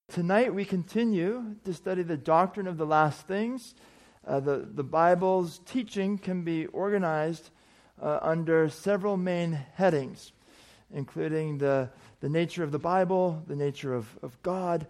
Tonight we continue to study the doctrine of the last things. The Bible's teaching can be organized under several main headings, including the nature of the Bible, the nature of God,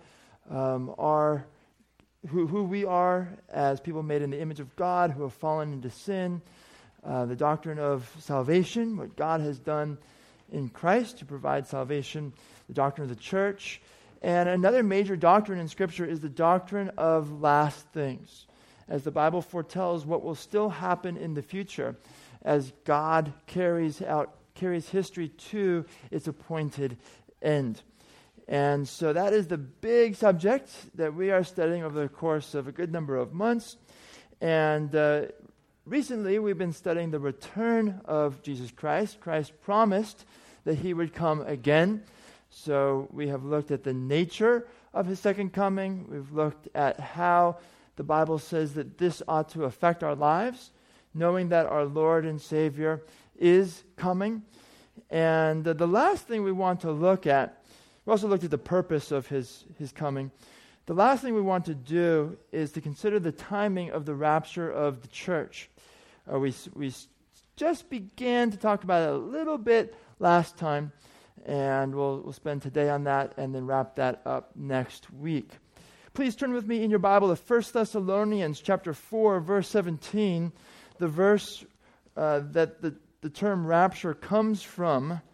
who we are as people made in the image of God who have fallen into sin, the doctrine of salvation, what God has done in Christ to provide salvation, the doctrine of the church. And another major doctrine in Scripture is the doctrine of last things, as the Bible foretells what will still happen in the future as God carries history to its appointed end. And so that is the big subject that we are studying over the course of a good number of months. And recently we've been studying the return of Jesus Christ. Christ promised that he would come again. So we have looked at the nature of his second coming. We've looked at how the Bible says that this ought to affect our lives, knowing that our Lord and Savior is coming. And the last thing we want to look at, we also looked at the purpose of his coming. The last thing we want to do is to consider the timing of the rapture of the church. We just began to talk about it a little bit last time, and we'll spend today on that and then wrap that up next week. Please turn with me in your Bible to 1 Thessalonians chapter 4, verse 17, the verse that the term rapture comes from. I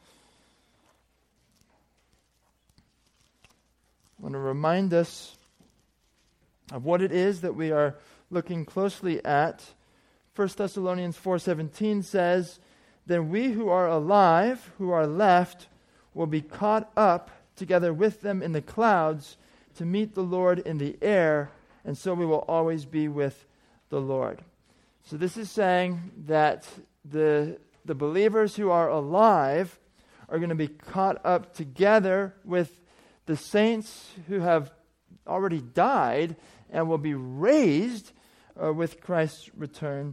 want to remind us of what it is that we are looking closely at. 1 Thessalonians 4:17 says, "Then we who are alive, who are left, will be caught up together with them in the clouds to meet the Lord in the air, and so we will always be with the Lord." So this is saying that the believers who are alive are going to be caught up together with the saints who have already died and will be raised with Christ's return.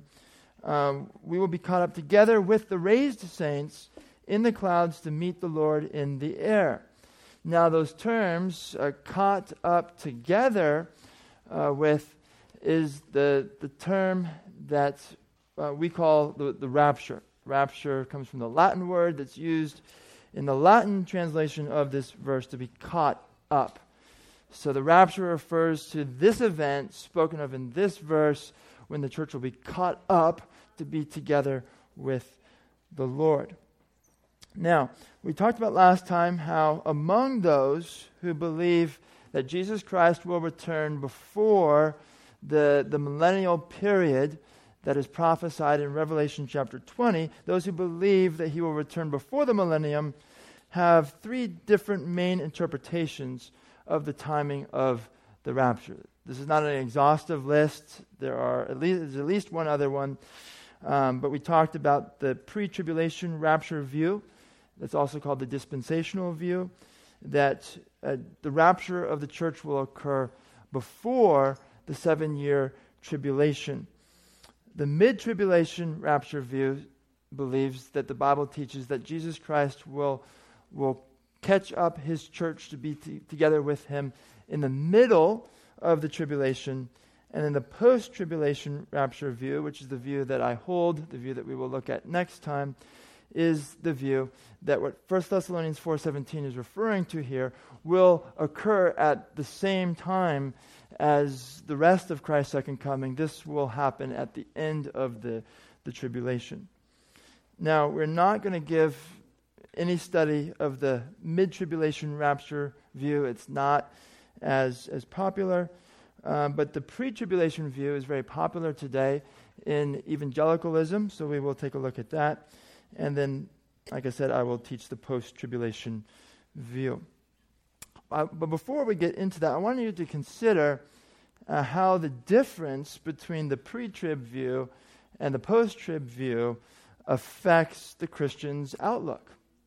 We will be caught up together with the raised saints in the clouds to meet the Lord in the air. Now those terms, caught up together with, is the term that we call the rapture. Rapture comes from the Latin word that's used in the Latin translation of this verse, to be caught up. So the rapture refers to this event spoken of in this verse when the church will be caught up to be together with the Lord. Now, we talked about last time how among those who believe that Jesus Christ will return before the millennial period that is prophesied in Revelation chapter 20, those who believe that he will return before the millennium have three different main interpretations of the timing of the rapture. This is not an exhaustive list. There's at least one other one. But we talked about the pre-tribulation rapture view. That's also called the dispensational view, that the rapture of the church will occur before the 7-year tribulation. The mid-tribulation rapture view believes that the Bible teaches that Jesus Christ will catch up his church to be together with him in the middle of the tribulation. And in the post-tribulation rapture view, which is the view that I hold, the view that we will look at next time, is the view that what 1 Thessalonians 4:17 is referring to here will occur at the same time as the rest of Christ's second coming. This will happen at the end of the tribulation. Now, we're not going to give any study of the mid-tribulation rapture view. It's not as popular. But the pre-tribulation view is very popular today in evangelicalism, so we will take a look at that. And then, like I said, I will teach the post-tribulation view. But before we get into that, I want you to consider how the difference between the pre-trib view and the post-trib view affects the Christian's outlook.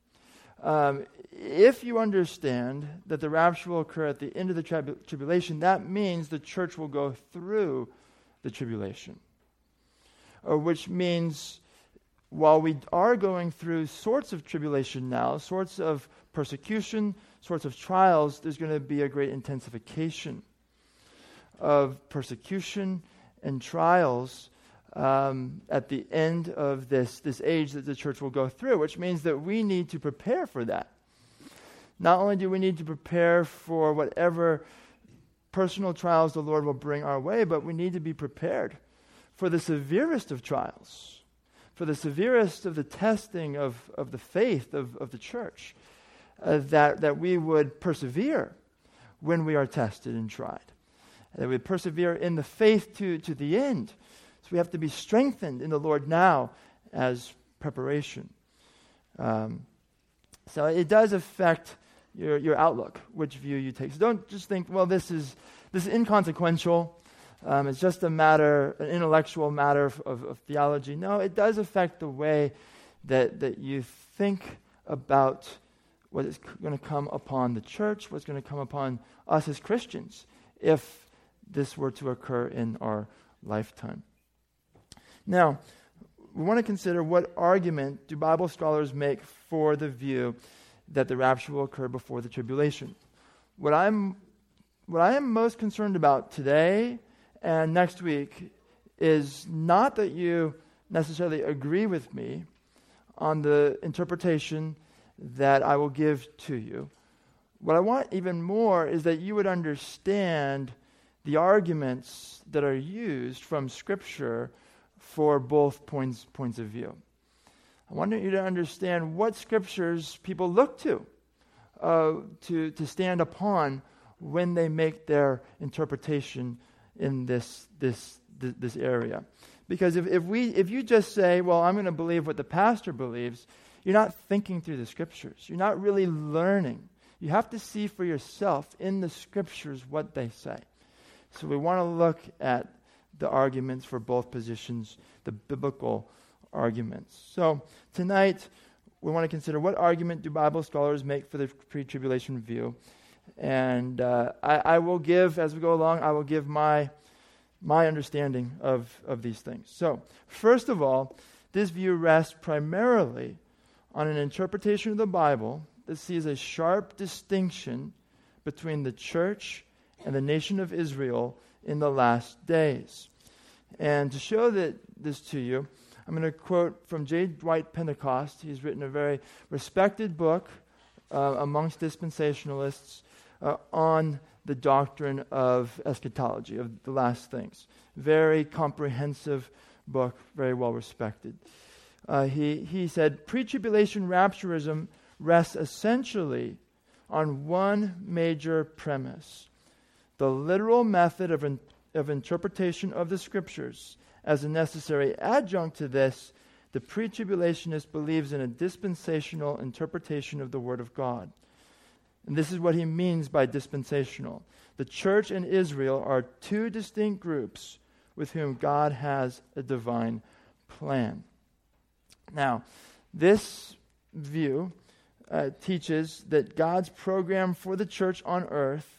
If you understand that the rapture will occur at the end of the tribulation, that means the church will go through the tribulation. Which means while we are going through sorts of tribulation now, sorts of persecution, sorts of trials, there's going to be a great intensification of persecution and trials at the end of this age that the church will go through, which means that we need to prepare for that. Not only do we need to prepare for whatever personal trials the Lord will bring our way, but we need to be prepared for the severest of trials, for the severest of the testing of the faith of the church, that we would persevere when we are tested and tried, that we persevere in the faith to the end. So we have to be strengthened in the Lord now as preparation. So it does affect your outlook, which view you take. So don't just think, well, this is inconsequential. It's just an intellectual matter of theology. No, it does affect the way that you think about what is going to come upon the church, what's going to come upon us as Christians, if this were to occur in our lifetime. Now, we want to consider what argument do Bible scholars make for the view that the rapture will occur before the tribulation. What I am most concerned about today and next week is not that you necessarily agree with me on the interpretation that I will give to you. What I want even more is that you would understand the arguments that are used from Scripture for both points of view. I want you to understand what Scriptures people look to stand upon when they make their interpretation in this area. Because if you just say, well, I'm going to believe what the pastor believes, you're not thinking through the Scriptures. You're not really learning. You have to see for yourself in the Scriptures what they say. So we want to look at the arguments for both positions, the biblical arguments. So tonight, we want to consider what argument do Bible scholars make for the pre-tribulation view. And I will give, as we go along, I will give my understanding of these things. So, first of all, this view rests primarily on an interpretation of the Bible that sees a sharp distinction between the church and the nation of Israel in the last days. And to show this to you, I'm going to quote from J. Dwight Pentecost. He's written a very respected book amongst dispensationalists on the doctrine of eschatology, of the last things. Very comprehensive book, very well respected. He said, pre-tribulation rapturism rests essentially on one major premise: the literal method of interpretation of the Scriptures. As a necessary adjunct to this, the pre-tribulationist believes in a dispensational interpretation of the Word of God. And this is what he means by dispensational. The church and Israel are two distinct groups with whom God has a divine plan. Now, this view teaches that God's program for the church on earth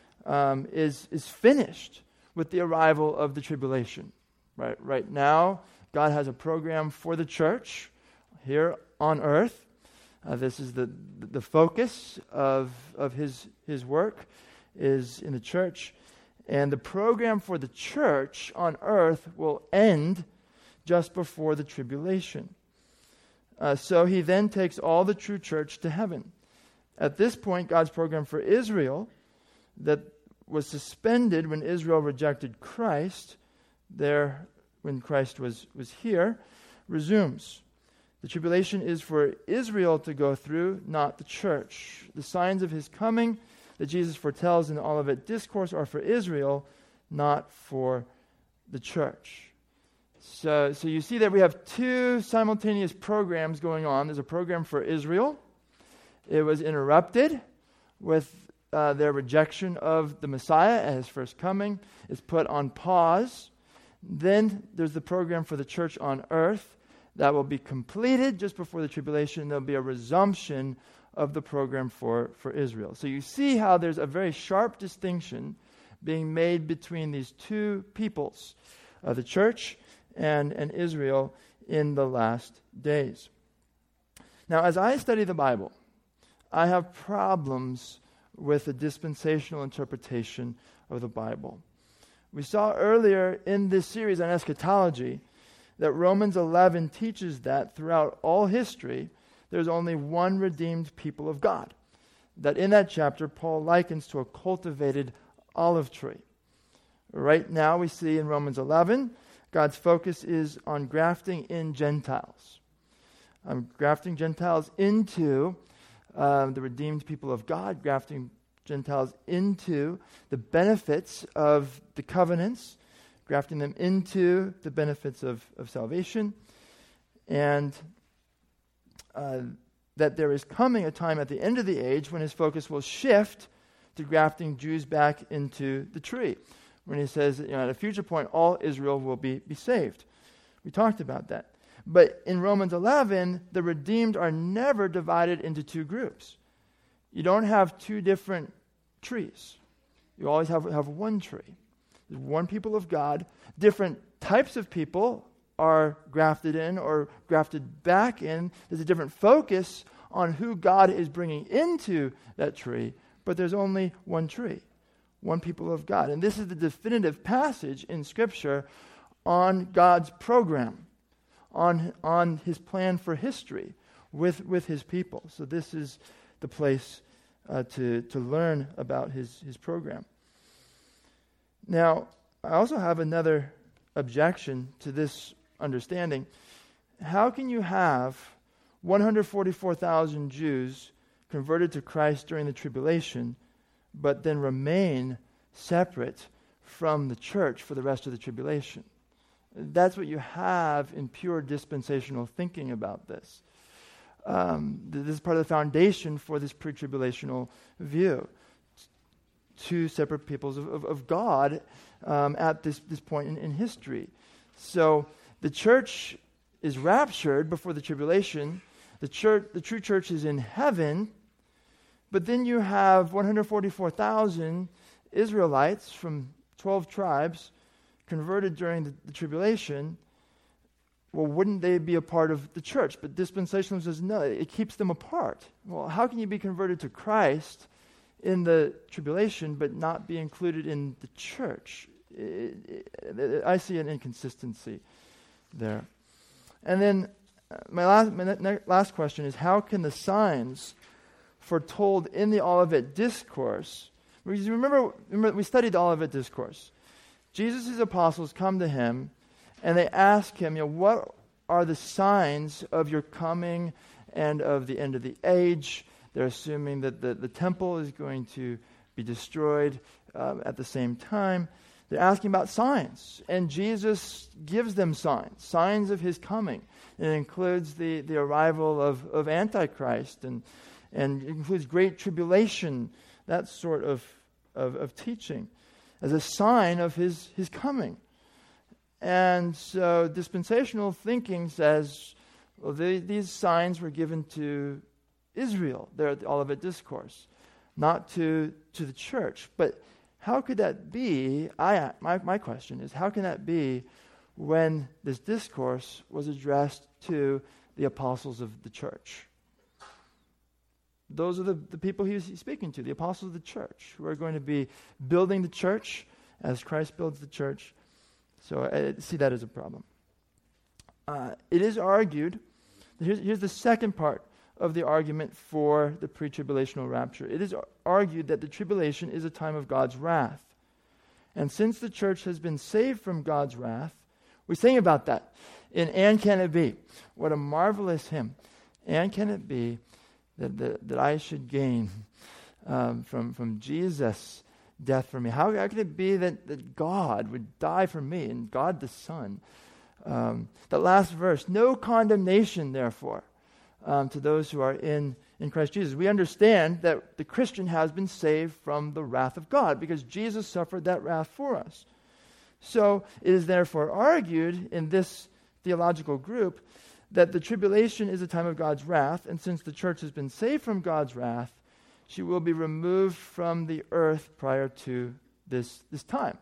is finished with the arrival of the tribulation. Right now, God has a program for the church here on earth. This is the focus of his work is in the church. And the program for the church on earth will end just before the tribulation. So he then takes all the true church to heaven. At this point, God's program for Israel, that was suspended when Israel rejected Christ, there when Christ was here, resumes. The tribulation is for Israel to go through, not the church. The signs of his coming that Jesus foretells in the Olivet Discourse are for Israel, not for the church. So you see that we have two simultaneous programs going on. There's a program for Israel. It was interrupted with their rejection of the Messiah at his first coming. It's put on pause. Then there's the program for the church on earth that will be completed just before the tribulation. There'll be a resumption of the program for Israel. So you see how there's a very sharp distinction being made between these two peoples, the church and Israel in the last days. Now, as I study the Bible, I have problems with the dispensational interpretation of the Bible. We saw earlier in this series on eschatology that Romans 11 teaches that throughout all history, there's only one redeemed people of God. That in that chapter, Paul likens to a cultivated olive tree. Right now, we see in Romans 11, God's focus is on grafting in Gentiles. Grafting Gentiles into the redeemed people of God, grafting Gentiles into the benefits of the covenants, grafting them into the benefits of salvation, and that there is coming a time at the end of the age when his focus will shift to grafting Jews back into the tree. When he says, at a future point, all Israel will be saved. We talked about that. But in Romans 11, the redeemed are never divided into two groups. You don't have two different trees. You always have one tree. There's one people of God. Different types of people are grafted in or grafted back in. There's a different focus on who God is bringing into that tree, but there's only one tree, one people of God. And this is the definitive passage in Scripture on God's program, on his plan for history with his people. So this is the place to learn about his program. Now, I also have another objection to this understanding. How can you have 144,000 Jews converted to Christ during the tribulation, but then remain separate from the church for the rest of the tribulation? That's what you have in pure dispensational thinking about this. This is part of the foundation for this pre-tribulational view. Two separate peoples of God at this point in history. So the church is raptured before the tribulation. The true church is in heaven. But then you have 144,000 Israelites from 12 tribes converted during the tribulation. Well, wouldn't they be a part of the church? But dispensationalism says, no, it keeps them apart. Well, how can you be converted to Christ in the tribulation but not be included in the church? I see an inconsistency there. And then my last question is, how can the signs foretold in the Olivet Discourse, because remember we studied the Olivet Discourse. Jesus' apostles come to him and they ask him, what are the signs of your coming and of the end of the age? They're assuming that the temple is going to be destroyed at the same time. They're asking about signs. And Jesus gives them signs of his coming. And it includes the arrival of Antichrist and it includes great tribulation, that sort of teaching, as a sign of his coming. And so dispensational thinking says, well, these signs were given to Israel there at the Olivet Discourse, not to the church. But how could that be? My question is, how can that be when this discourse was addressed to the apostles of the church? Those are the people he's speaking to, the apostles of the church, who are going to be building the church as Christ builds the church. So I see that as a problem. It is argued, here's the second part of the argument for the pre-tribulational rapture. It is argued that the tribulation is a time of God's wrath. And since the church has been saved from God's wrath, we sing about that in And Can It Be? What a marvelous hymn. And can it be that I should gain from Jesus' death for me? How could it be that God would die for me, and God the Son? The last verse, no condemnation, therefore, to those who are in Christ Jesus. We understand that the Christian has been saved from the wrath of God because Jesus suffered that wrath for us. So it is therefore argued in this theological group that the tribulation is a time of God's wrath, and since the church has been saved from God's wrath, she will be removed from the earth prior to this time.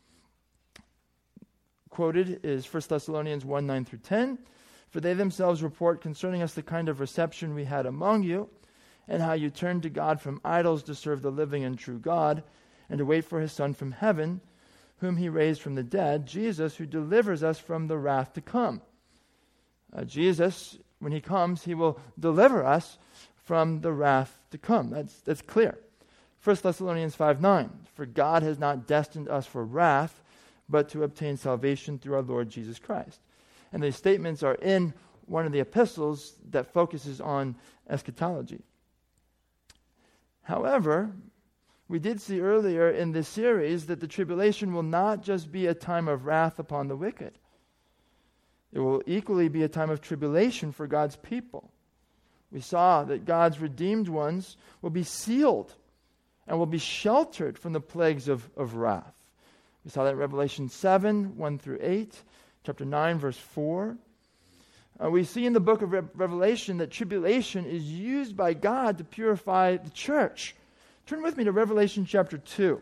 Quoted is 1 Thessalonians 1, 9 through 10. For they themselves report concerning us the kind of reception we had among you, and how you turned to God from idols to serve the living and true God, and to wait for his Son from heaven, whom he raised from the dead, Jesus, who delivers us from the wrath to come. Jesus, when he comes, he will deliver us from the wrath to come. That's clear. 1 Thessalonians 5:9, for God has not destined us for wrath, but to obtain salvation through our Lord Jesus Christ. And these statements are in one of the epistles that focuses on eschatology. However, we did see earlier in this series that the tribulation will not just be a time of wrath upon the wicked. It will equally be a time of tribulation for God's people. We saw that God's redeemed ones will be sealed and will be sheltered from the plagues of wrath. We saw that in Revelation 7, 1 through 8, chapter 9, verse 4. We see in the book of Revelation that tribulation is used by God to purify the church. Turn with me to Revelation chapter 2.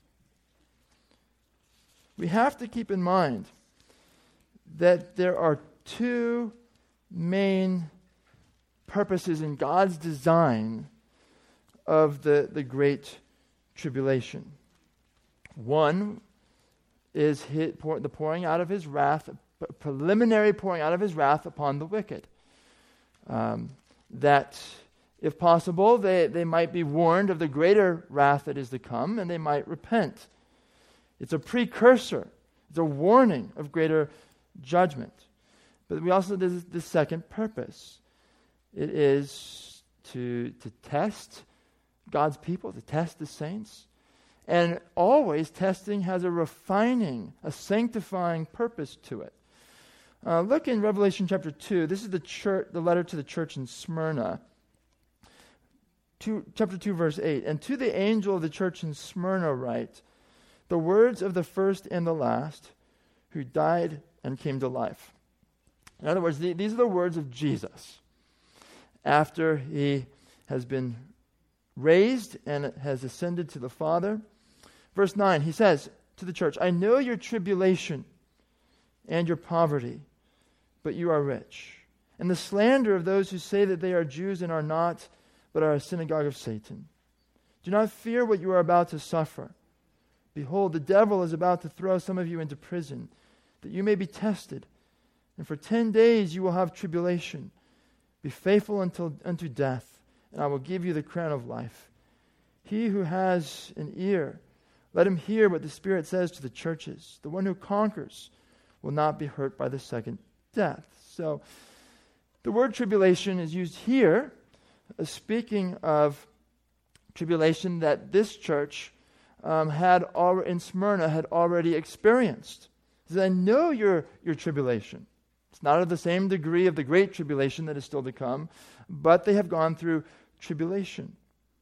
We have to keep in mind that there are two main purposes in God's design of the Great Tribulation. One is the pouring out of his wrath, a preliminary pouring out of his wrath upon the wicked. That, if possible, they might be warned of the greater wrath that is to come, and they might repent. It's a precursor. It's a warning of greater judgment. But we also have the second purpose. It is to test God's people, to test the saints. And always testing has a refining, a sanctifying purpose to it. Look in Revelation chapter 2. This is the letter to the church in Smyrna. Chapter 2, verse 8. And to the angel of the church in Smyrna write, the words of the first and the last, who died and came to life. In other words, these are the words of Jesus after he has been raised and has ascended to the Father. Verse 9, he says to the church, I know your tribulation and your poverty, but you are rich. And the slander of those who say that they are Jews and are not, but are a synagogue of Satan. Do not fear what you are about to suffer. Behold, the devil is about to throw some of you into prison, that you may be tested. And for 10 days you will have tribulation. Be faithful unto death, and I will give you the crown of life. He who has an ear, let him hear what the Spirit says to the churches. The one who conquers will not be hurt by the second death. So, the word tribulation is used here, speaking of tribulation that this church in Smyrna had already experienced. He says, I know your tribulation. It's not of the same degree of the great tribulation that is still to come, but they have gone through tribulation.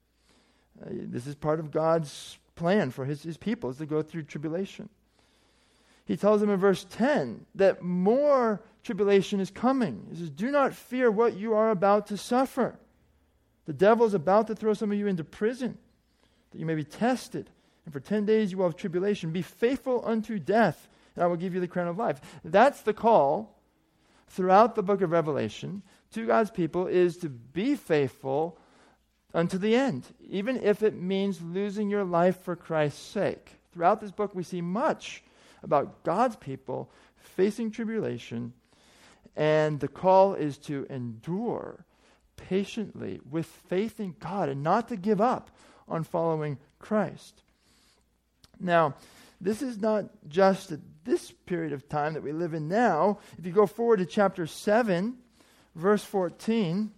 This is part of God's plan for his people, is to go through tribulation. He tells them in verse 10 that more tribulation is coming. He says, do not fear what you are about to suffer. The devil is about to throw some of you into prison, that you may be tested. And for 10 days you will have tribulation. Be faithful unto death, and I will give you the crown of life. That's the call throughout the book of Revelation to God's people, is to be faithful unto the end, even if it means losing your life for Christ's sake. Throughout this book we see much about God's people facing tribulation, and the call is to endure patiently with faith in God and not to give up on following Christ. Now, this is not just at this period of time that we live in now. If you go forward to chapter 7, verse 14,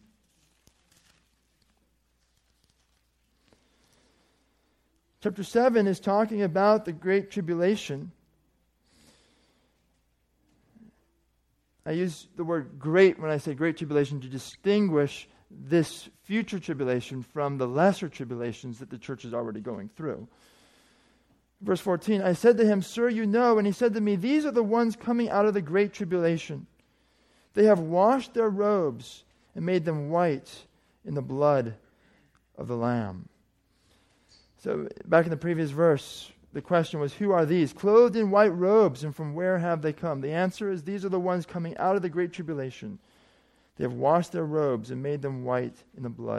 chapter 7 is talking about the Great Tribulation. I use the word great when I say Great Tribulation to distinguish this future tribulation from the lesser tribulations that the church is already going through. Verse 14, I said to him, Sir, you know. And he said to me, these are the ones coming out of the great tribulation. They have washed their robes and made them white in the blood of the Lamb. So back in the previous verse, the question was, who are these? Clothed in white robes, and from where have they come? The answer is, these are the ones coming out of the great tribulation. They have washed their robes and made them white in the blood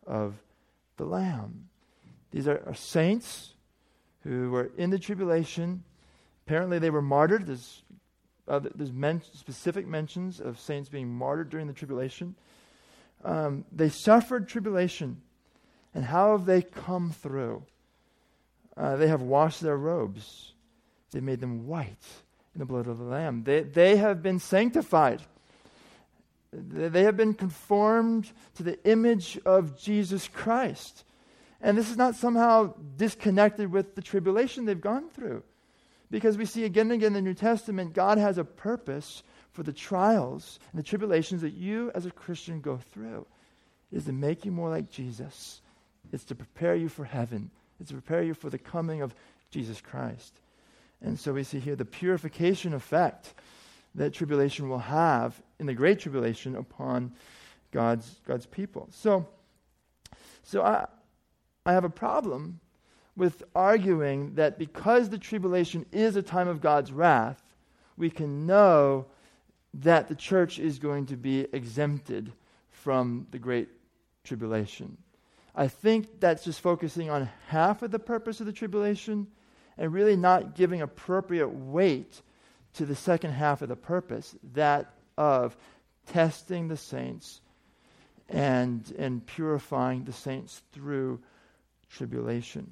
of the Lamb. These are saints who were in the tribulation. Apparently they were martyred. There's specific mentions of saints being martyred during the tribulation. They suffered tribulation. And how have they come through? They have washed their robes. They made them white in the blood of the Lamb. They have been sanctified. They have been conformed to the image of Jesus Christ. And this is not somehow disconnected with the tribulation they've gone through. Because we see again and again in the New Testament, God has a purpose for the trials and the tribulations that you as a Christian go through. It is to make you more like Jesus. It's to prepare you for heaven. It's to prepare you for the coming of Jesus Christ. And so we see here the purification effect that tribulation will have in the great tribulation upon God's people. So I have a problem with arguing that because the tribulation is a time of God's wrath, we can know that the church is going to be exempted from the great tribulation. I think that's just focusing on half of the purpose of the tribulation and really not giving appropriate weight to the second half of the purpose, that of testing the saints and purifying the saints through tribulation.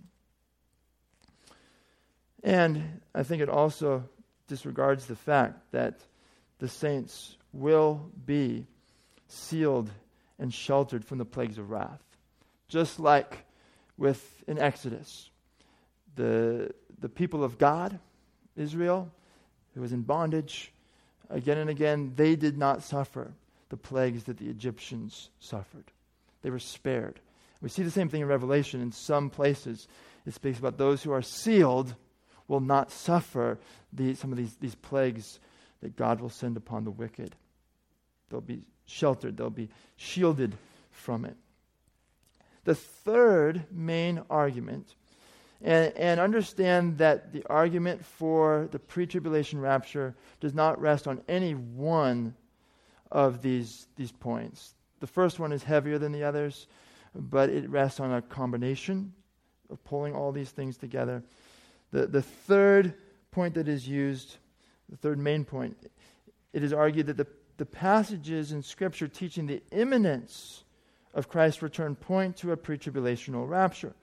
And I think it also disregards the fact that the saints will be sealed and sheltered from the plagues of wrath. Just like in Exodus, the people of God, Israel, who was in bondage, again and again, they did not suffer the plagues that the Egyptians suffered. They were spared. We see the same thing in Revelation. In some places, it speaks about those who are sealed will not suffer some of these plagues that God will send upon the wicked. They'll be sheltered. They'll be shielded from it. The third main argument, and understand that the argument for the pre-tribulation rapture does not rest on any one of these points. The first one is heavier than the others, but it rests on a combination of pulling all these things together. The third point that is used, the third main point, it is argued that the passages in Scripture teaching the imminence of Christ's return point to a pre-tribulational rapture.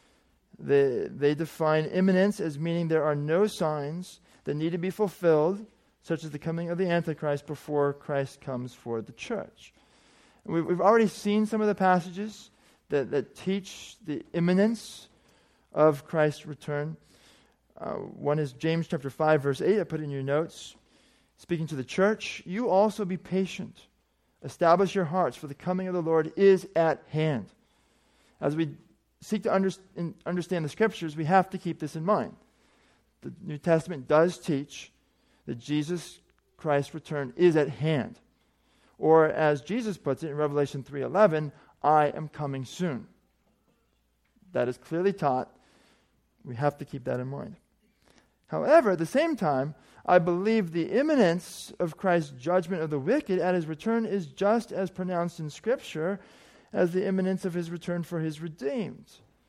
They define imminence as meaning there are no signs that need to be fulfilled, such as the coming of the Antichrist, before Christ comes for the church. And we've already seen some of the passages that teach the imminence of Christ's return. One is James chapter 5, verse 8. I put it in your notes. Speaking to the church, you also be patient. Establish your hearts, for the coming of the Lord is at hand. As we seek to understand the Scriptures, we have to keep this in mind. The New Testament does teach that Jesus Christ's return is at hand. Or as Jesus puts it in Revelation 3:11, I am coming soon. That is clearly taught. We have to keep that in mind. However, at the same time, I believe the imminence of Christ's judgment of the wicked at his return is just as pronounced in Scripture as the imminence of his return for his redeemed.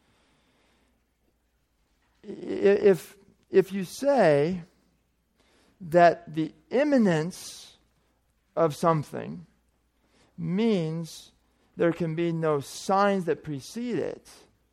If you say that the imminence of something means there can be no signs that precede it,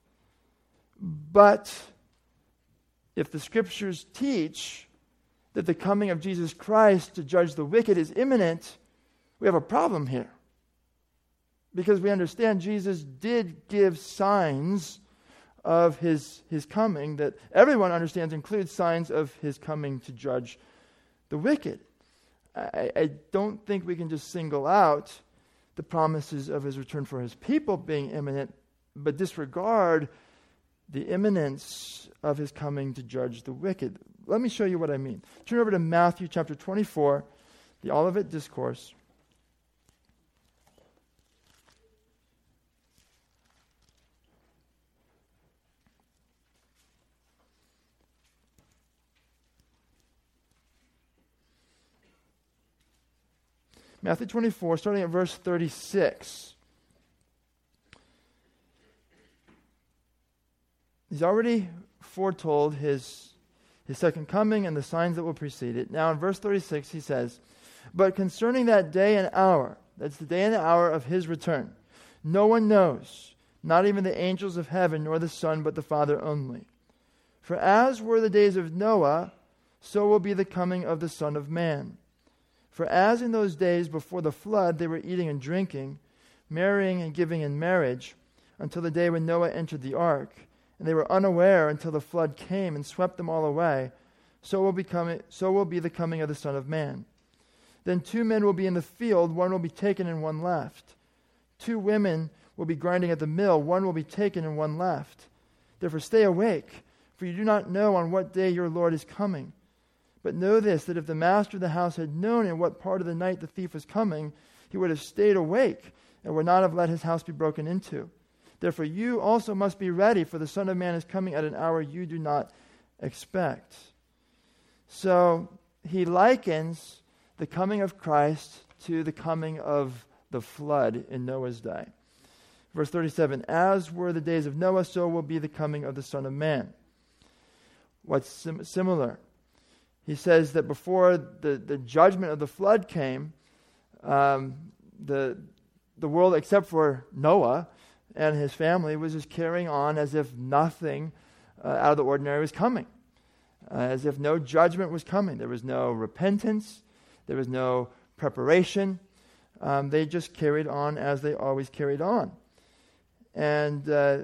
but if the Scriptures teach that the coming of Jesus Christ to judge the wicked is imminent, we have a problem here. Because we understand Jesus did give signs of his coming that everyone understands includes signs of his coming to judge the wicked. I don't think we can just single out the promises of his return for his people being imminent, but disregard the imminence of his coming to judge the wicked. Let me show you what I mean. Turn over to Matthew chapter 24, the Olivet Discourse. Matthew 24, starting at verse 36. He's already foretold his second coming and the signs that will precede it. Now in verse 36 he says, "But concerning that day and hour," that's the day and the hour of his return, "no one knows, not even the angels of heaven, nor the Son, but the Father only. For as were the days of Noah, so will be the coming of the Son of Man. For as in those days before the flood they were eating and drinking, marrying and giving in marriage, until the day when Noah entered the ark, and they were unaware until the flood came and swept them all away, so will be the coming of the Son of Man. Then 2 men will be in the field, one will be taken and one left. 2 women will be grinding at the mill, one will be taken and one left. Therefore stay awake, for you do not know on what day your Lord is coming. But know this, that if the master of the house had known in what part of the night the thief was coming, he would have stayed awake and would not have let his house be broken into. Therefore you also must be ready, for the Son of Man is coming at an hour you do not expect." So he likens the coming of Christ to the coming of the flood in Noah's day. Verse 37, "As were the days of Noah, so will be the coming of the Son of Man." What's similar? He says that before the judgment of the flood came, the world, except for Noah and his family, was just carrying on as if nothing out of the ordinary was coming, as if no judgment was coming. There was no repentance. There was no preparation. They just carried on as they always carried on. And in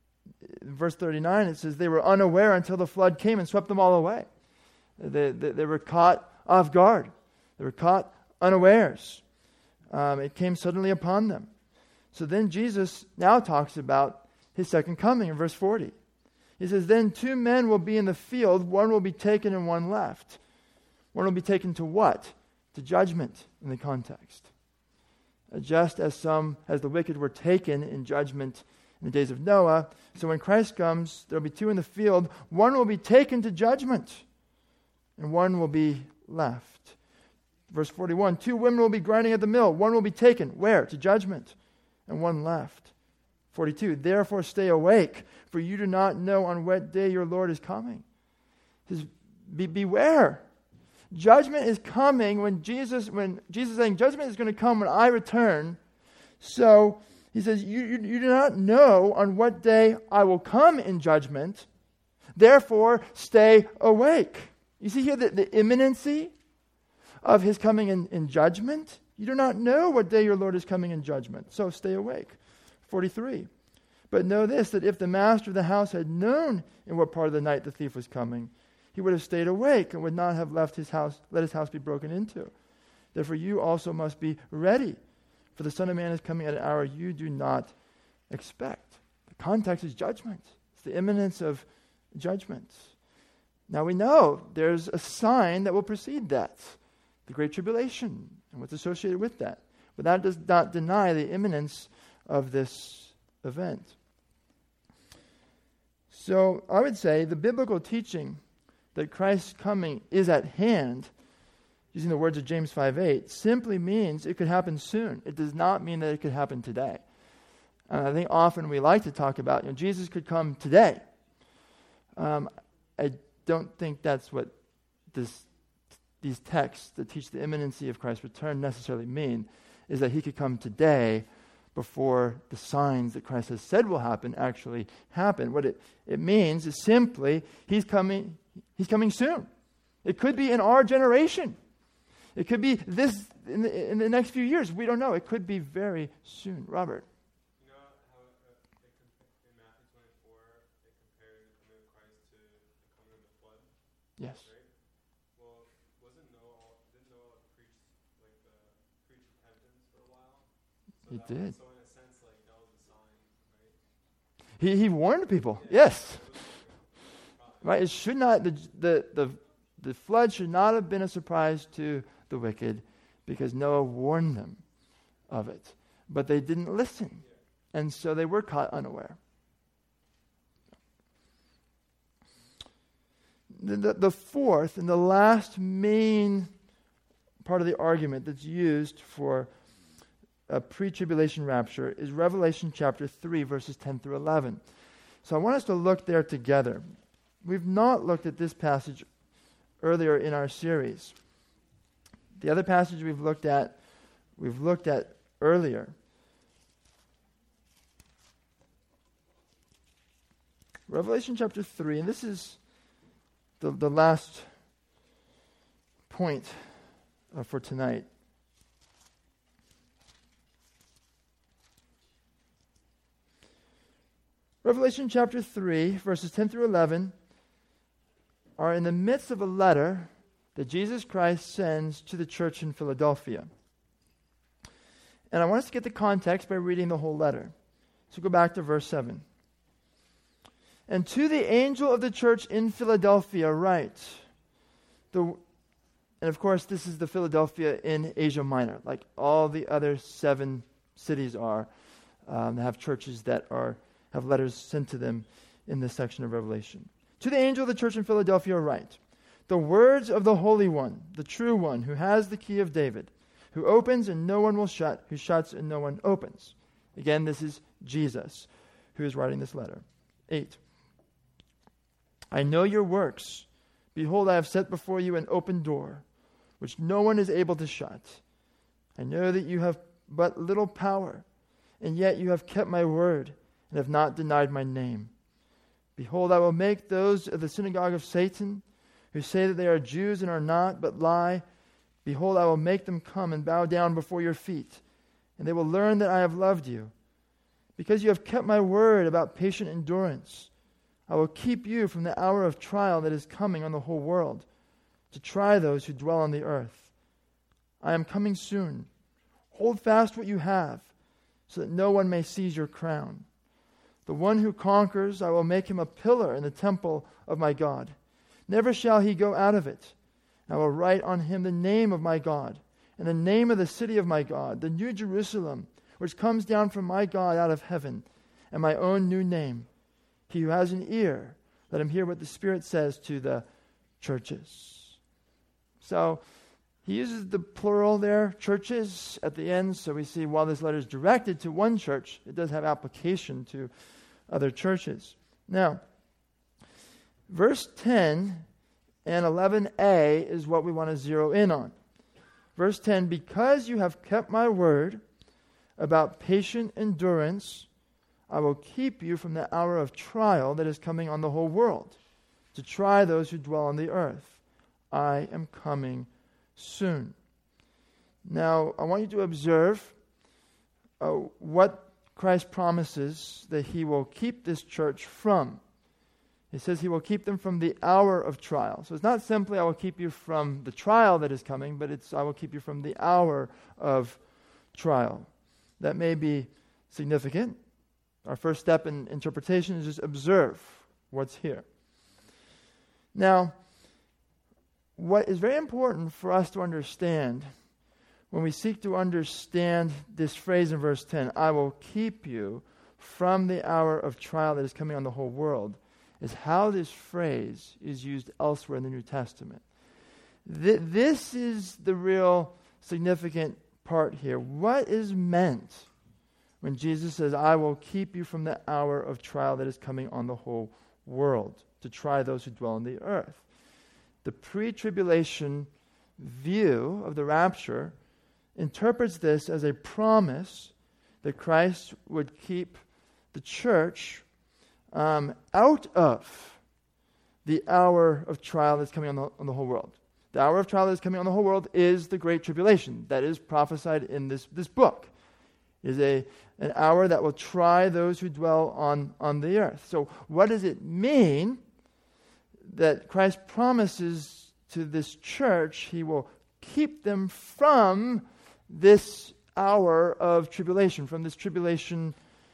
verse 39, it says, "They were unaware until the flood came and swept them all away." They were caught off guard. They were caught unawares. It came suddenly upon them. So then Jesus now talks about his second coming in verse 40. He says, "Then 2 men will be in the field, one will be taken and one left." One will be taken to what? To judgment in the context. Just as the wicked were taken in judgment in the days of Noah, so when Christ comes, there will be 2 in the field, one will be taken to judgment, and one will be left. Verse 41, 2 women will be grinding at the mill. One will be taken. Where? To judgment. And one left. 42, "Therefore stay awake, for you do not know on what day your Lord is coming." He says, beware. Judgment is coming when Jesus is saying, judgment is going to come when I return. So he says, you do not know on what day I will come in judgment. Therefore stay awake. You see here the imminency of his coming in judgment. You do not know what day your Lord is coming in judgment, so stay awake. 43. "But know this, that if the master of the house had known in what part of the night the thief was coming, he would have stayed awake and would not have let his house be broken into. Therefore you also must be ready, for the Son of Man is coming at an hour you do not expect." The context is judgment. It's the imminence of judgment. Now we know there's a sign that will precede that, the Great Tribulation and what's associated with that. But that does not deny the imminence of this event. So I would say the biblical teaching that Christ's coming is at hand, using the words of James 5:8, simply means it could happen soon. It does not mean that it could happen today. And I think often we like to talk about, Jesus could come today. I don't think that's what these texts that teach the imminency of Christ's return necessarily mean, is that he could come today before the signs that Christ has said will happen actually happen. What it means is simply he's coming soon. It could be in our generation. It could be this in the next few years. We don't know. It could be very soon. Robert. You know how in Matthew 24 it compares the coming of Christ to the coming of the flood? Yes. Right? Well, didn't Noah preach repentance for a while? So He did. So in a sense, that was a sign, right? He warned people. Yes. Right. It should not the flood should not have been a surprise to the wicked, because Noah warned them of it. But they didn't listen. And so they were caught unaware. The fourth and the last main part of the argument that's used for a pre-tribulation rapture is Revelation chapter 3, verses 10 through 11. So I want us to look there together. We've not looked at this passage earlier in our series. The other passage we've looked at earlier. Revelation chapter 3, and this is the last point for tonight. Revelation chapter 3, verses 10 through 11, are in the midst of a letter that Jesus Christ sends to the church in Philadelphia. And I want us to get the context by reading the whole letter. So go back to verse 7. And to the angel of the church in Philadelphia write, and of course this is the Philadelphia in Asia Minor, like all the other 7 cities are, have churches that have letters sent to them in this section of Revelation. To the angel of the church in Philadelphia write, the words of the Holy One, the true One, who has the key of David, who opens and no one will shut, who shuts and no one opens. Again, this is Jesus who is writing this letter. 8. I know your works. Behold, I have set before you an open door, which no one is able to shut. I know that you have but little power, and yet you have kept my word and have not denied my name. Behold, I will make those of the synagogue of Satan, who say that they are Jews and are not, but lie. Behold, I will make them come and bow down before your feet, and they will learn that I have loved you. Because you have kept my word about patient endurance, I will keep you from the hour of trial that is coming on the whole world, to try those who dwell on the earth. I am coming soon. Hold fast what you have, so that no one may seize your crown. The one who conquers, I will make him a pillar in the temple of my God. Never shall he go out of it. I will write on him the name of my God, and the name of the city of my God, the new Jerusalem, which comes down from my God out of heaven, and my own new name. He who has an ear, let him hear what the Spirit says to the churches. So he uses the plural there, churches, at the end. So we see while this letter is directed to one church, it does have application to other churches. Now, verse 10 and 11a is what we want to zero in on. Verse 10, because you have kept my word about patient endurance, I will keep you from the hour of trial that is coming on the whole world, to try those who dwell on the earth. I am coming soon. Now, I want you to observe what Christ promises that he will keep this church from. He says he will keep them from the hour of trial. So it's not simply I will keep you from the trial that is coming, but it's I will keep you from the hour of trial. That may be significant. Our first step in interpretation is just observe what's here. Now, what is very important for us to understand when we seek to understand this phrase in verse 10, I will keep you from the hour of trial that is coming on the whole world, is how this phrase is used elsewhere in the New Testament. This is the real significant part here. What is meant when Jesus says, I will keep you from the hour of trial that is coming on the whole world, to try those who dwell on the earth? The pre-tribulation view of the rapture interprets this as a promise that Christ would keep the church out of the hour of trial that's coming on the whole world. The hour of trial that is coming on the whole world is the Great Tribulation that is prophesied in this book. It is an hour that will try those who dwell on the earth. So what does it mean that Christ promises to this church he will keep them from this hour of tribulation, from this tribulation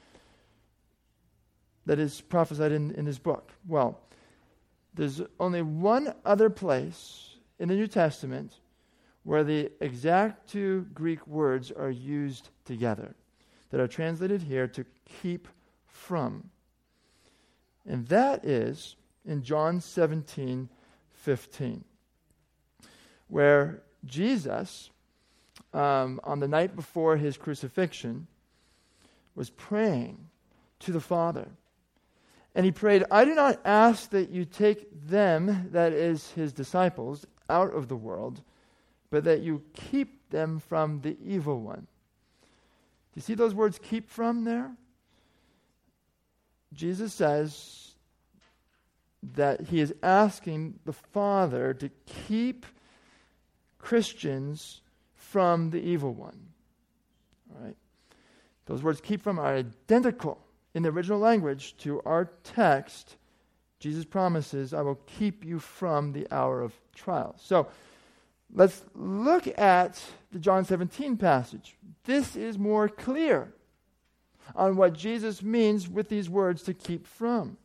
that is prophesied in his book? Well, there's only one other place in the New Testament where the exact two Greek words are used together, that are translated here to keep from. And that is in John 17:15, where Jesus, on the night before his crucifixion, was praying to the Father. And he prayed, I do not ask that you take them, that is, his disciples, out of the world, but that you keep them from the evil one. Do you see those words, keep from, there? Jesus says that he is asking the Father to keep Christians from the evil one. All right? Those words, keep from, are identical in the original language to our text. Jesus promises, I will keep you from the hour of trial. So, let's look at the John 17 passage. This is more clear on what Jesus means with these words to keep from.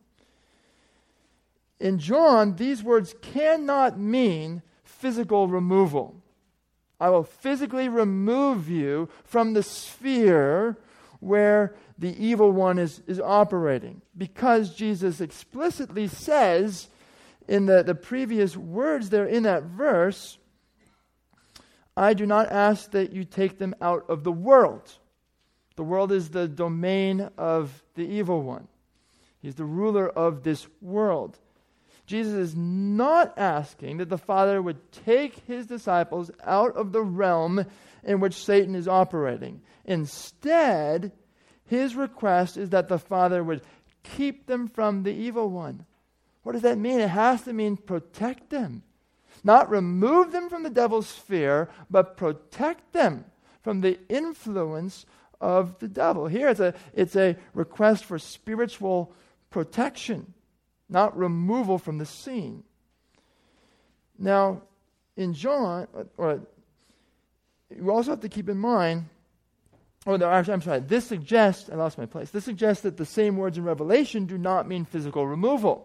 In John, these words cannot mean physical removal. I will physically remove you from the sphere where the evil one is operating. Because Jesus explicitly says in the previous words there in that verse, I do not ask that you take them out of the world. The world is the domain of the evil one. He's the ruler of this world. Jesus is not asking that the Father would take his disciples out of the realm in which Satan is operating. Instead, his request is that the Father would keep them from the evil one. What does that mean? It has to mean protect them. Not remove them from the devil's sphere, but protect them from the influence of the devil. Here it's a request for spiritual protection, not removal from the scene. Now, in John, you also have to keep in mind, this suggests, I lost my place. This suggests that the same words in Revelation do not mean physical removal.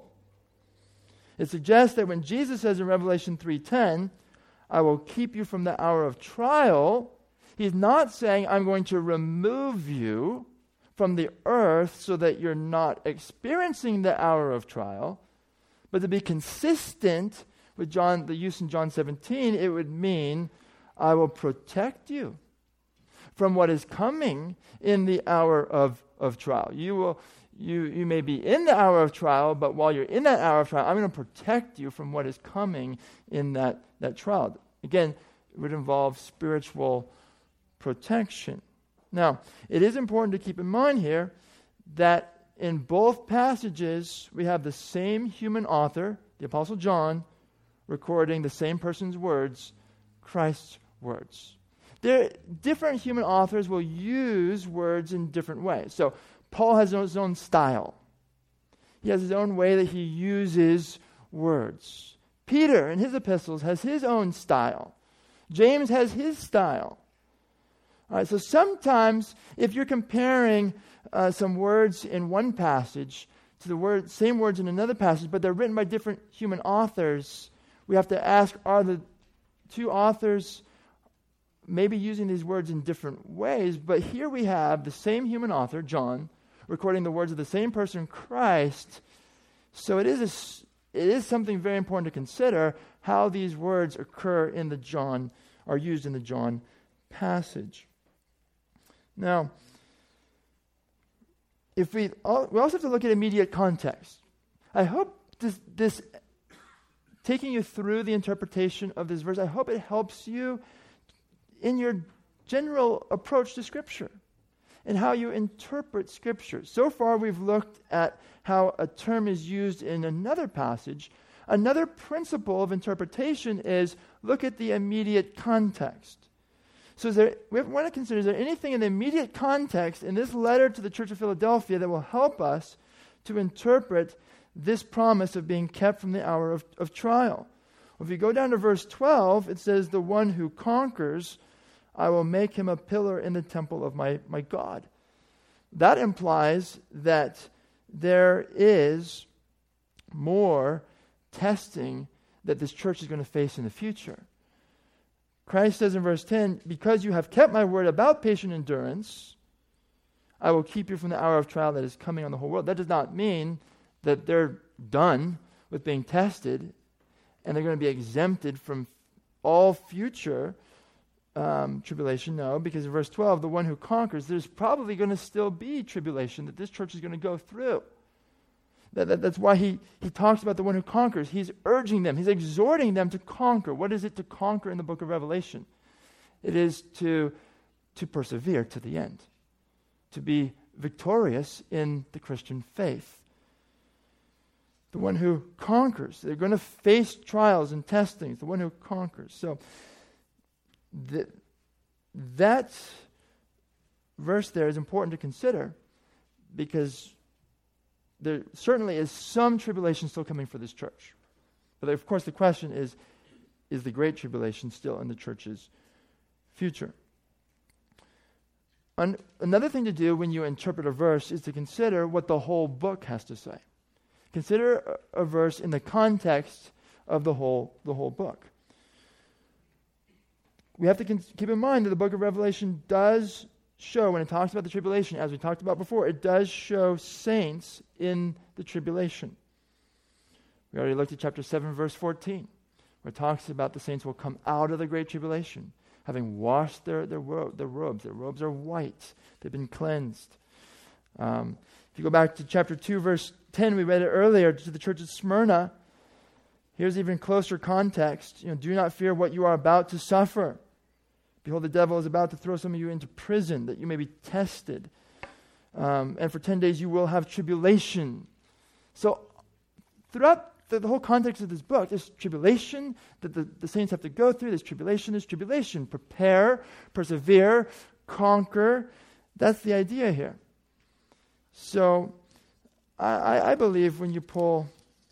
It suggests that when Jesus says in Revelation 3:10, I will keep you from the hour of trial, he's not saying I'm going to remove you from the earth so that you're not experiencing the hour of trial. But to be consistent with the use in John 17, it would mean I will protect you from what is coming in the hour of trial. You may be in the hour of trial, but while you're in that hour of trial, I'm going to protect you from what is coming in that trial. Again, it would involve spiritual protection. Now, it is important to keep in mind here that in both passages, we have the same human author, the Apostle John, recording the same person's words, Christ's words. Different human authors will use words in different ways. So, Paul has his own style. He has his own way that he uses words. Peter, in his epistles, has his own style. James has his style. All right, so sometimes if you're comparing some words in one passage to the same words in another passage, but they're written by different human authors, we have to ask, are the two authors maybe using these words in different ways? But here we have the same human author, John, recording the words of the same person, Christ. So it is something very important to consider how these words are used in the John passage. Now, we also have to look at immediate context. I hope this taking you through the interpretation of this verse, I hope it helps you in your general approach to Scripture and how you interpret Scripture. So far, we've looked at how a term is used in another passage. Another principle of interpretation is look at the immediate context. So we want to consider, is there anything in the immediate context in this letter to the Church of Philadelphia that will help us to interpret this promise of being kept from the hour of trial? Well, if you go down to verse 12, it says, the one who conquers, I will make him a pillar in the temple of my God. That implies that there is more testing that this church is going to face in the future. Christ says in verse 10, because you have kept my word about patient endurance, I will keep you from the hour of trial that is coming on the whole world. That does not mean that they're done with being tested and they're going to be exempted from all future tribulation. No, because in verse 12, the one who conquers, there's probably going to still be tribulation that this church is going to go through. That's why he talks about the one who conquers. He's urging them. He's exhorting them to conquer. What is it to conquer in the book of Revelation? It is to persevere to the end, to be victorious in the Christian faith. The one who conquers. They're going to face trials and testings. The one who conquers. So that verse there is important to consider, because there certainly is some tribulation still coming for this church. But of course the question is the Great Tribulation still in the church's future? Another thing to do when you interpret a verse is to consider what the whole book has to say. Consider a verse in the context of the whole book. We have to keep in mind that the book of Revelation does show, when it talks about the tribulation, as we talked about before, it does show saints in the tribulation. We already looked at chapter 7, verse 14, where it talks about the saints will come out of the great tribulation, having washed their robes. Their robes are white. They've been cleansed. If you go back to chapter 2, verse 10, we read it earlier to the church of Smyrna. Here's even closer context. Do not fear what you are about to suffer. Behold, the devil is about to throw some of you into prison, that you may be tested. And for 10 days you will have tribulation. So throughout the whole context of this book, there's tribulation that the saints have to go through. There's tribulation. Prepare, persevere, conquer. That's the idea here. So I believe when you pull...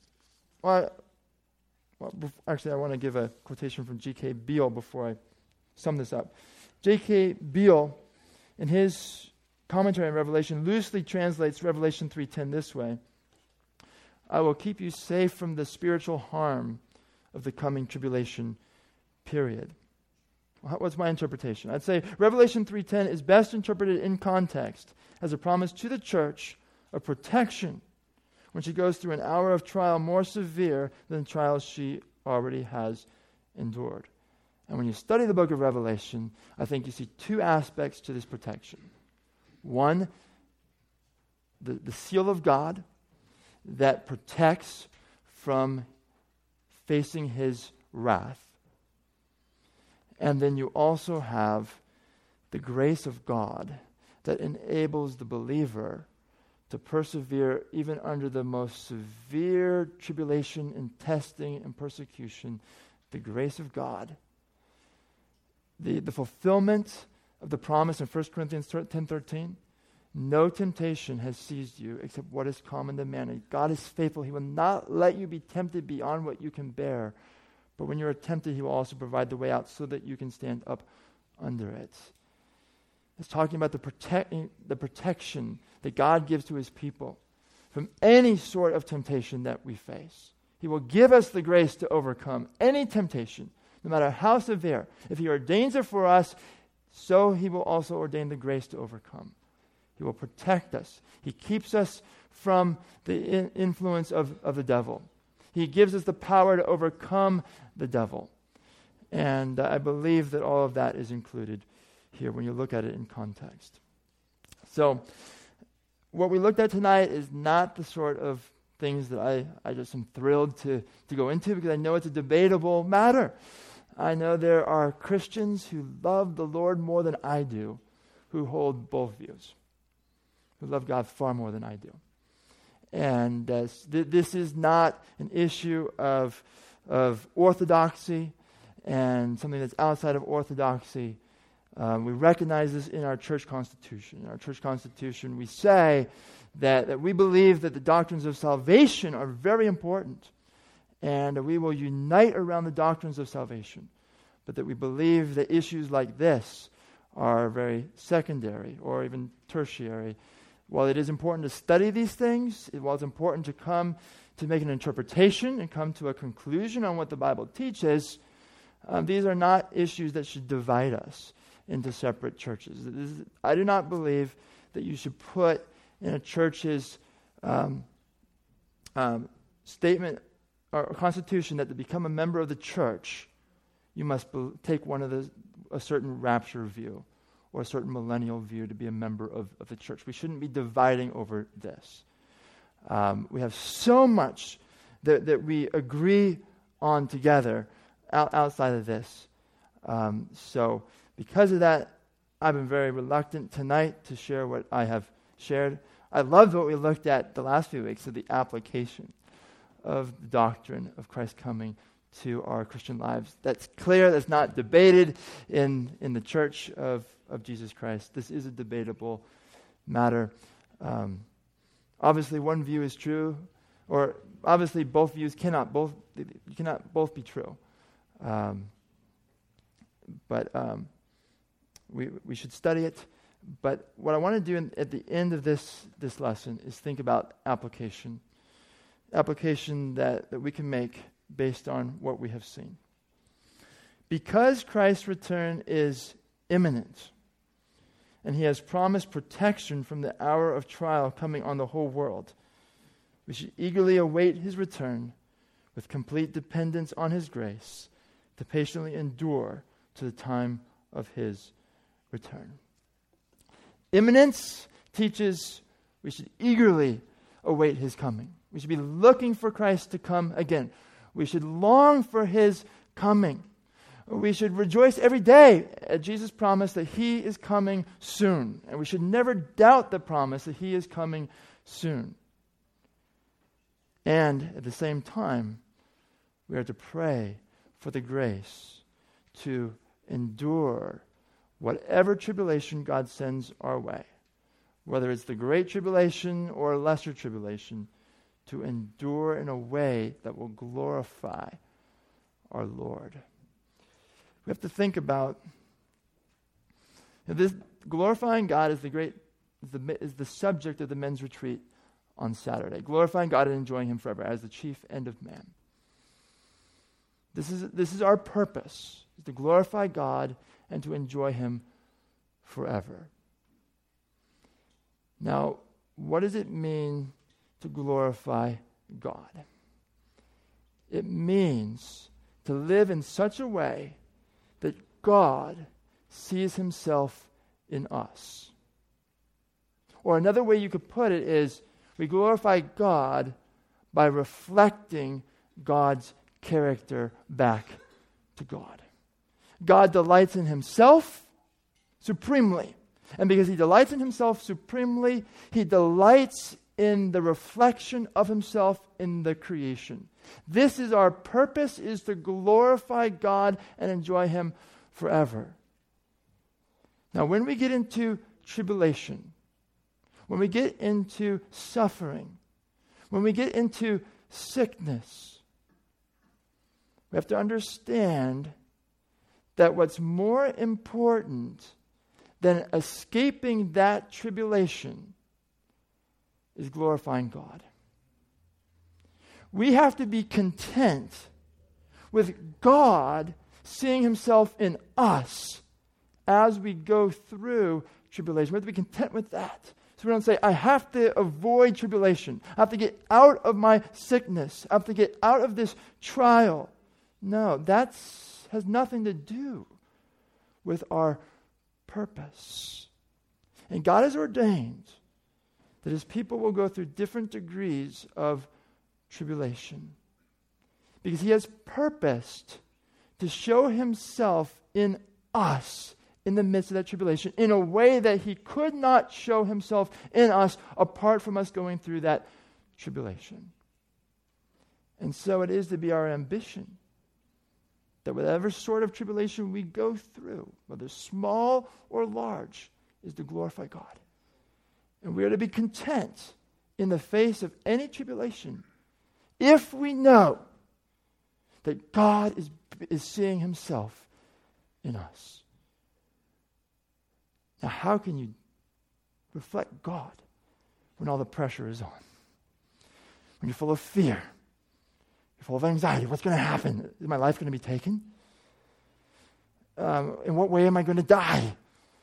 Actually, I want to give a quotation from G.K. Beale before I sum this up. J.K. Beale, in his commentary on Revelation, loosely translates Revelation 3:10 this way: I will keep you safe from the spiritual harm of the coming tribulation period. What's my interpretation? I'd say Revelation 3:10 is best interpreted in context as a promise to the church of protection when she goes through an hour of trial more severe than the trials she already has endured. And when you study the book of Revelation, I think you see two aspects to this protection. One, the seal of God that protects from facing his wrath. And then you also have the grace of God that enables the believer to persevere even under the most severe tribulation and testing and persecution. The grace of God, the fulfillment of the promise in 1 Corinthians 10:13. No temptation has seized you except what is common to man. And God is faithful. He will not let you be tempted beyond what you can bear. But when you're tempted, he will also provide the way out so that you can stand up under it. It's talking about the protection that God gives to his people from any sort of temptation that we face. He will give us the grace to overcome any temptation, no matter how severe. If he ordains it for us, so he will also ordain the grace to overcome. He will protect us. He keeps us from the influence of the devil. He gives us the power to overcome the devil. And I believe that all of that is included here when you look at it in context. So what we looked at tonight is not the sort of things that I just am thrilled to go into, because I know it's a debatable matter. I know there are Christians who love the Lord more than I do, who hold both views, who love God far more than I do. And this is not an issue of orthodoxy and something that's outside of orthodoxy. We recognize this in our church constitution. In our church constitution, we say that we believe that the doctrines of salvation are very important, and we will unite around the doctrines of salvation, but that we believe that issues like this are very secondary or even tertiary. While it is important to study these things, while it's important to come to make an interpretation and come to a conclusion on what the Bible teaches, these are not issues that should divide us into separate churches. I do not believe that you should put in a church's statement or constitution that to become a member of the church, you must take a certain rapture view or a certain millennial view to be a member of the church. We shouldn't be dividing over this. We have so much that we agree on together outside of this. So because of that, I've been very reluctant tonight to share what I have shared. I loved what we looked at the last few weeks of the application of the doctrine of Christ coming to our Christian lives. That's clear. That's not debated in the church of Jesus Christ. This is a debatable matter. Obviously, one view is true, or obviously both views cannot both be true. But we should study it. But what I want to do at the end of this lesson is think about application that we can make based on what we have seen. Because Christ's return is imminent, and he has promised protection from the hour of trial coming on the whole world, we should eagerly await his return with complete dependence on his grace to patiently endure to the time of his return. Imminence teaches we should eagerly await his coming. We should be looking for Christ to come again. We should long for his coming. We should rejoice every day at Jesus' promise that he is coming soon. And we should never doubt the promise that he is coming soon. And at the same time, we are to pray for the grace to endure whatever tribulation God sends our way, whether it's the great tribulation or lesser tribulation, to endure in a way that will glorify our Lord. We have to think about this. Glorifying God is the subject of the men's retreat on Saturday. Glorifying God and enjoying him forever as the chief end of man. This is our purpose, is to glorify God and to enjoy him forever. Now, what does it mean to glorify God? It means to live in such a way that God sees himself in us. Or another way you could put it is, we glorify God by reflecting God's character back to God. God delights in himself supremely. And because he delights in himself supremely, he delights in the reflection of himself in the creation. This is our purpose, is to glorify God and enjoy him forever. Now, when we get into tribulation, when we get into suffering, when we get into sickness, we have to understand that what's more important than escaping that tribulation is glorifying God. We have to be content with God seeing himself in us as we go through tribulation. We have to be content with that. So we don't say, I have to avoid tribulation. I have to get out of my sickness. I have to get out of this trial. No, that has nothing to do with our purpose. And God has ordained that his people will go through different degrees of tribulation, because he has purposed to show himself in us in the midst of that tribulation in a way that he could not show himself in us apart from us going through that tribulation. And so it is to be our ambition that whatever sort of tribulation we go through, whether small or large, is to glorify God. And we are to be content in the face of any tribulation if we know that God is seeing himself in us. Now, how can you reflect God when all the pressure is on? When you're full of fear, you're full of anxiety. What's going to happen? Is my life going to be taken? In what way am I going to die?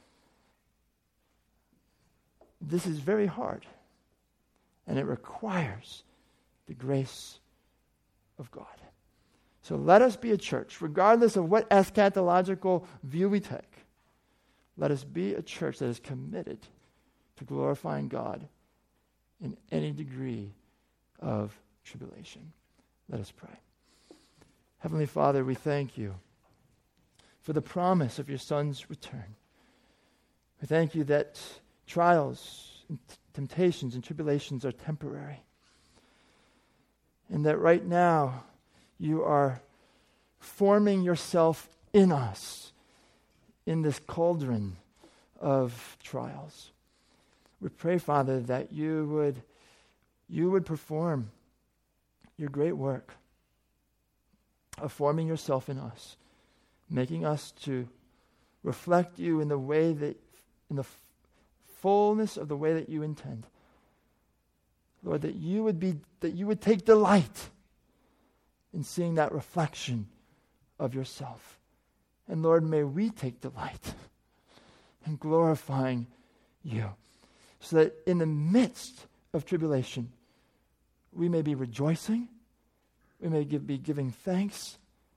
This is very hard, and it requires the grace of God. So let us be a church, regardless of what eschatological view we take. Let us be a church that is committed to glorifying God in any degree of tribulation. Let us pray. Heavenly Father, we thank you for the promise of your Son's return. We thank you that trials and temptations and tribulations are temporary, and that right now you are forming yourself in us in this cauldron of trials. We pray, Father, that you would perform your great work of forming yourself in us, making us to reflect you in the way that, in the fullness of the way that you intend. Lord, that you would take delight in seeing that reflection of yourself. And Lord, may we take delight in glorifying you, so that in the midst of tribulation, we may be rejoicing, we may be giving thanks,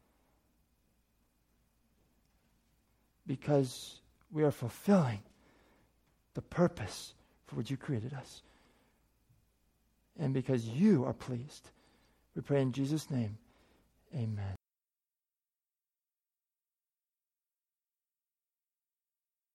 because we are fulfilling the purpose for which you created us. And because you are pleased. We pray in Jesus' name, amen.